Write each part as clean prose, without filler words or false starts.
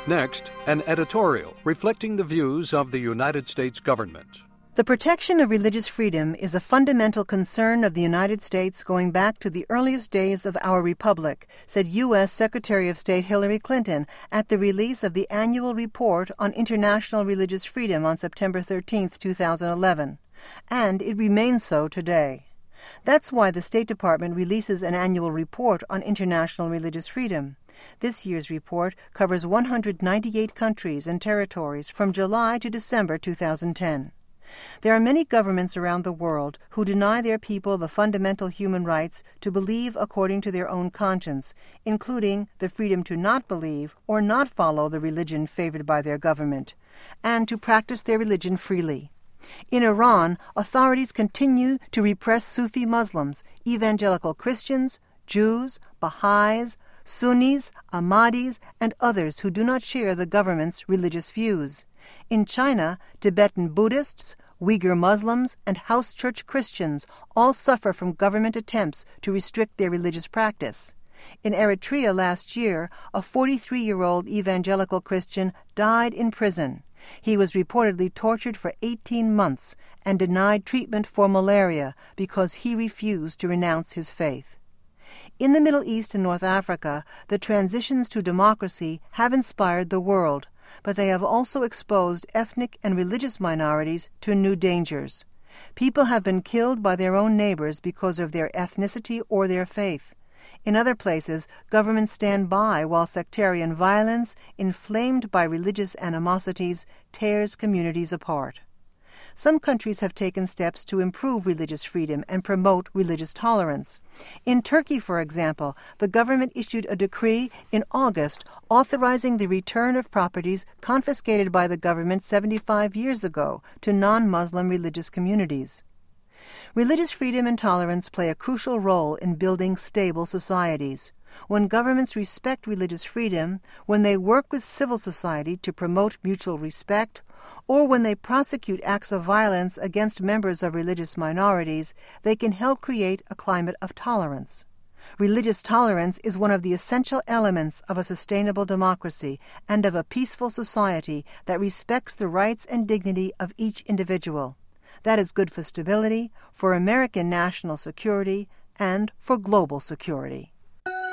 Next, an editorial reflecting the views of the United States government. The protection of religious freedom is a fundamental concern of the United States going back to the earliest days of our republic, said U.S. Secretary of State Hillary Clinton at the release of the annual report on international religious freedom on September 13, 2011. And it remains so today. That's why the State Department releases an annual report on international religious freedom. This year's report covers 198 countries and territories from July to December 2010. There are many governments around the world who deny their people the fundamental human rights to believe according to their own conscience, including the freedom to not believe or not follow the religion favored by their government, and to practice their religion freely. In Iran, authorities continue to repress Sufi Muslims, evangelical Christians, Jews, Baha'is, Sunnis, Ahmadis, and others who do not share the government's religious views. In China, Tibetan Buddhists, Uyghur Muslims, and house church Christians all suffer from government attempts to restrict their religious practice. In Eritrea last year, a 43-year-old evangelical Christian died in prison. He was reportedly tortured for 18 months and denied treatment for malaria because he refused to renounce his faith. In the Middle East and North Africa, the transitions to democracy have inspired the world, but they have also exposed ethnic and religious minorities to new dangers. People have been killed by their own neighbors because of their ethnicity or their faith. In other places, governments stand by while sectarian violence, inflamed by religious animosities, tears communities apart. Some countries have taken steps to improve religious freedom and promote religious tolerance. In Turkey, for example, the government issued a decree in August authorizing the return of properties confiscated by the government 75 years ago to non-Muslim religious communities. Religious freedom and tolerance play a crucial role in building stable societies. When governments respect religious freedom, when they work with civil society to promote mutual respect, or when they prosecute acts of violence against members of religious minorities, they can help create a climate of tolerance. Religious tolerance is one of the essential elements of a sustainable democracy and of a peaceful society that respects the rights and dignity of each individual. That is good for stability, for American national security, and for global security.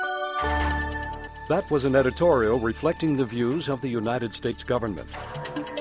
That was an editorial reflecting the views of the United States government.